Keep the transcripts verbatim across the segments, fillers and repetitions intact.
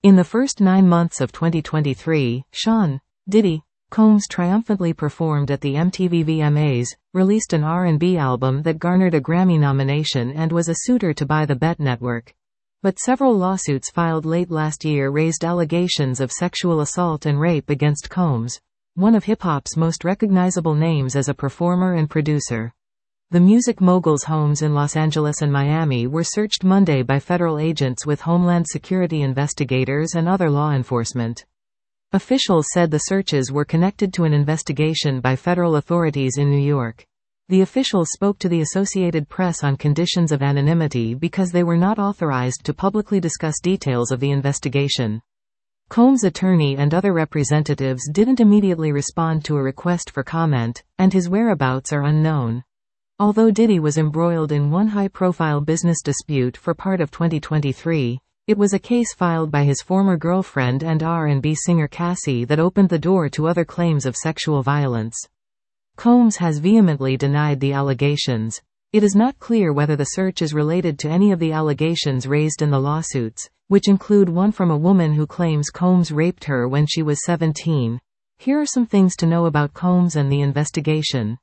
In the first nine months of twenty twenty-three, Sean Diddy Combs triumphantly performed at the M T V V M As, released an R and B album that garnered a Grammy nomination and was a suitor to buy the Bet Network. But several lawsuits filed late last year raised allegations of sexual assault and rape against Combs, one of hip-hop's most recognizable names as a performer and producer. The music mogul's homes in Los Angeles and Miami were searched Monday by federal agents with Homeland Security investigators and other law enforcement. Officials said the searches were connected to an investigation by federal authorities in New York. The officials spoke to the Associated Press on conditions of anonymity because they were not authorized to publicly discuss details of the investigation. Combs' attorney and other representatives didn't immediately respond to a request for comment, and his whereabouts are unknown. Although Diddy was embroiled in one high-profile business dispute for part of twenty twenty-three, it was a case filed by his former girlfriend and R and B singer Cassie that opened the door to other claims of sexual violence. Combs has vehemently denied the allegations. It is not clear whether the search is related to any of the allegations raised in the lawsuits, which include one from a woman who claims Combs raped her when she was seventeen. Here are some things to know about Combs and the investigation.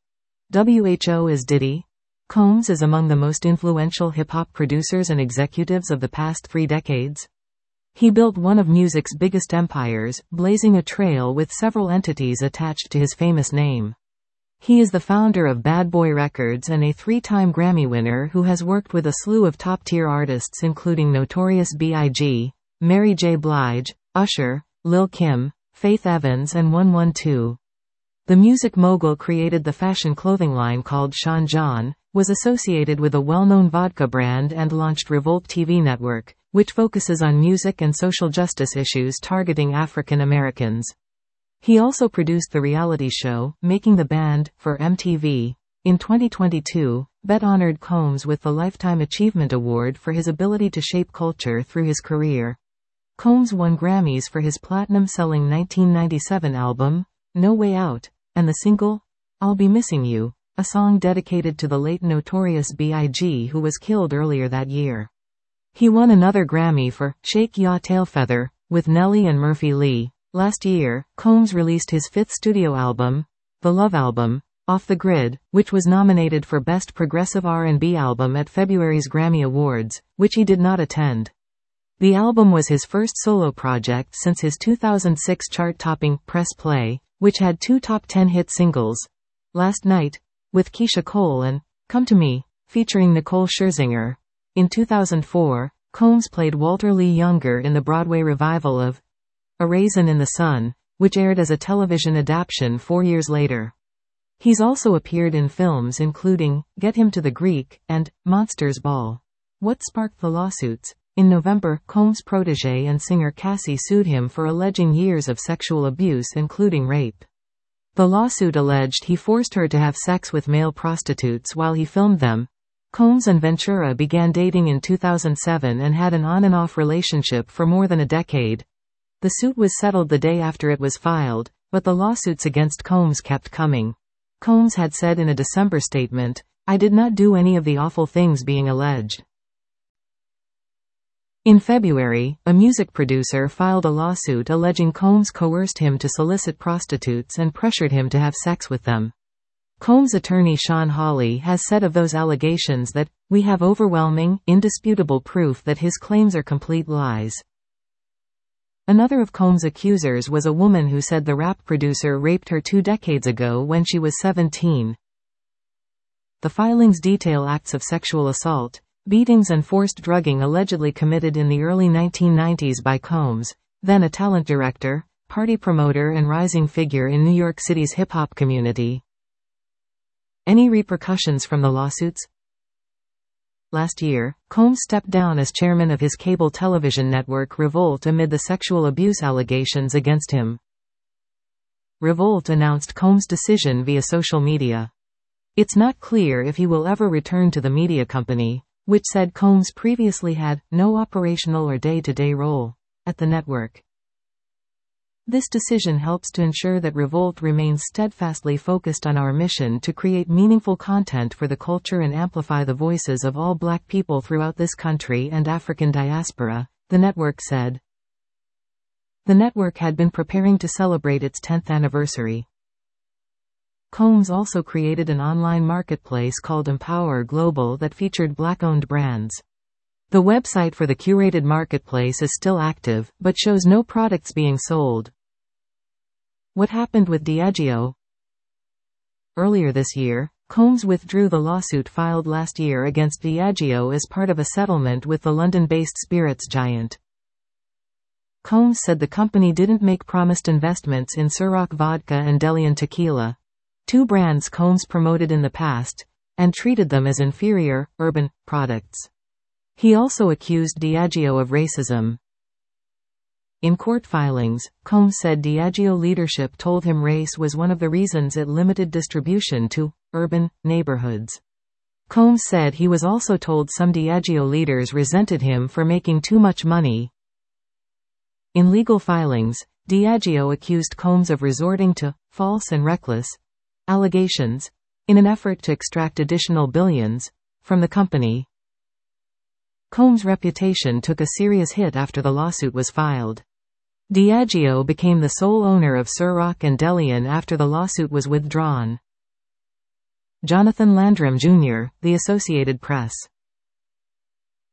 W H O is Diddy. Combs is among the most influential hip-hop producers and executives of the past three decades. He built one of music's biggest empires, blazing a trail with several entities attached to his famous name. He is the founder of Bad Boy Records and a three-time Grammy winner who has worked with a slew of top-tier artists including Notorious B I G, Mary J. Blige, Usher, Lil' Kim, Faith Evans and one one two. The music mogul created the fashion clothing line called Sean John, was associated with a well-known vodka brand and launched Revolt T V network, which focuses on music and social justice issues targeting African Americans. He also produced the reality show, Making the Band, for M T V. In twenty twenty-two, Bet honored Combs with the Lifetime Achievement Award for his ability to shape culture through his career. Combs won Grammys for his platinum-selling nineteen ninety-seven album, No Way Out, and the single, I'll Be Missing You, a song dedicated to the late Notorious B I G who was killed earlier that year. He won another Grammy for Shake Ya Tail Feather, with Nelly and Murphy Lee. Last year, Combs released his fifth studio album, The Love Album, Off the Grid, which was nominated for Best Progressive R and B Album at February's Grammy Awards, which he did not attend. The album was his first solo project since his two thousand six chart-topping Press Play, which had two top ten hit singles, Last Night, with Keisha Cole and Come to Me, featuring Nicole Scherzinger. In two thousand four, Combs played Walter Lee Younger in the Broadway revival of A Raisin in the Sun, which aired as a television adaptation four years later. He's also appeared in films including Get Him to the Greek and Monsters Ball. What sparked the lawsuits? In November, Combs' protégé and singer Cassie sued him for alleging years of sexual abuse including rape. The lawsuit alleged he forced her to have sex with male prostitutes while he filmed them. Combs and Ventura began dating in two thousand seven and had an on-and-off relationship for more than a decade. The suit was settled the day after it was filed, but the lawsuits against Combs kept coming. Combs had said in a December statement, I did not do any of the awful things being alleged. In February, a music producer filed a lawsuit alleging Combs coerced him to solicit prostitutes and pressured him to have sex with them. Combs' attorney Sean Hawley has said of those allegations that, we have overwhelming, indisputable proof that his claims are complete lies. Another of Combs' accusers was a woman who said the rap producer raped her two decades ago when she was seventeen. The filings detail acts of sexual assault, beatings and forced drugging allegedly committed in the early nineteen nineties by Combs, then a talent director, party promoter and rising figure in New York City's hip-hop community. Any repercussions from the lawsuits? Last year, Combs stepped down as chairman of his cable television network Revolt amid the sexual abuse allegations against him. Revolt announced Combs' decision via social media. It's not clear if he will ever return to the media company, which said Combs previously had no operational or day-to-day role at the network. This decision helps to ensure that Revolt remains steadfastly focused on our mission to create meaningful content for the culture and amplify the voices of all Black people throughout this country and African diaspora, the network said. The network had been preparing to celebrate its tenth anniversary. Combs also created an online marketplace called Empower Global that featured black-owned brands. The website for the curated marketplace is still active, but shows no products being sold. What happened with Diageo? Earlier this year, Combs withdrew the lawsuit filed last year against Diageo as part of a settlement with the London-based spirits giant. Combs said the company didn't make promised investments in Ciroc vodka and Delian tequila, two brands Combs promoted in the past, and treated them as inferior, urban, products. He also accused Diageo of racism. In court filings, Combs said Diageo leadership told him race was one of the reasons it limited distribution to urban neighborhoods. Combs said he was also told some Diageo leaders resented him for making too much money. In legal filings, Diageo accused Combs of resorting to false and reckless allegations in an effort to extract additional billions from the company. Combs' reputation took a serious hit after the lawsuit was filed. Diageo became the sole owner of Ciroc and Delian after the lawsuit was withdrawn. Jonathan Landrum Junior, The Associated Press.